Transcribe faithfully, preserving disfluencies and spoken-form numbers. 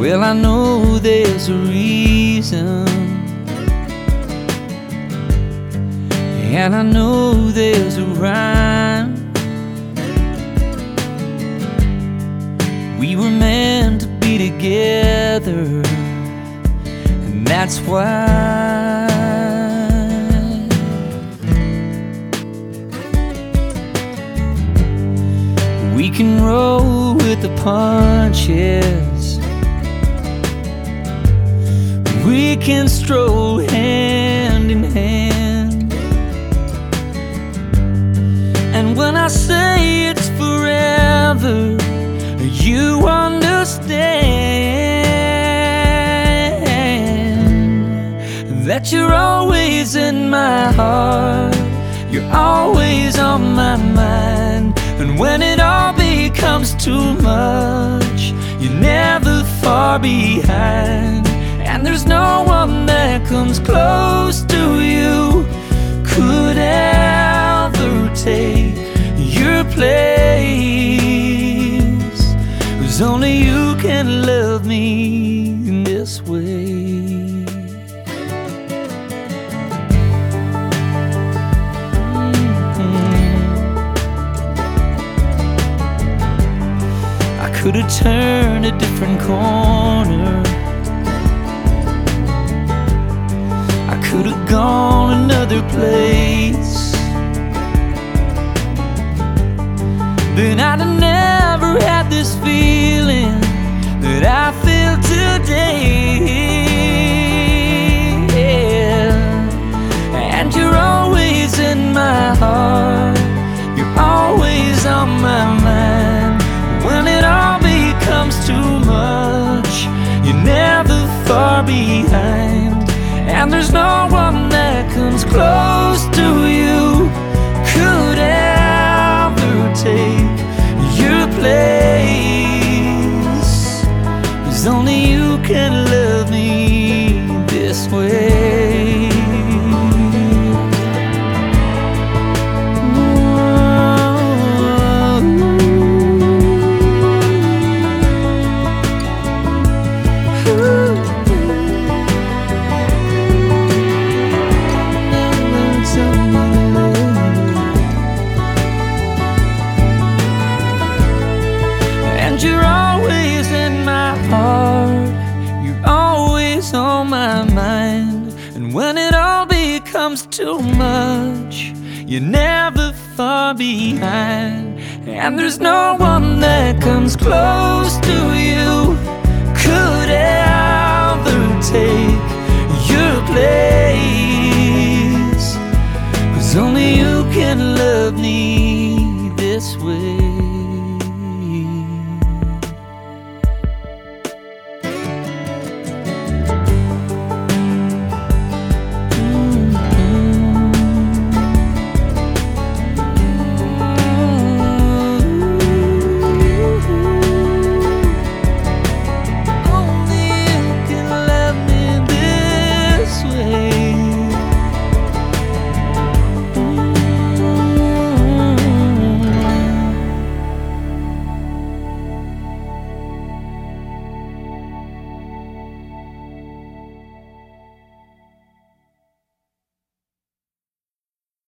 Well, I know there's a reason, and I know there's a rhyme. We were meant to be together, and that's why we can roll with the punches. We can stroll hand in hand. And when I say it's forever, you understand that you're always in my heart. You're always on my mind. And when it all becomes too much, you're never far behind. And there's no one that comes close to you, could ever take your place. 'Cause only you can love me in this way. I could have turned a different corner, I could have gone another place, then I'd have never had this feeling that I feel today. Yeah. And you're always in my heart, you're always on my mind. When it all becomes too much, you're never far behind. And there's no one that comes close to you, could ever take your place. 'Cause only you can love me this way. And you're always in my heart, you're always on my mind. And when it all becomes too much, you're never far behind. And there's no one that comes close to you, could ever take your place. 'Cause only you can love me this way.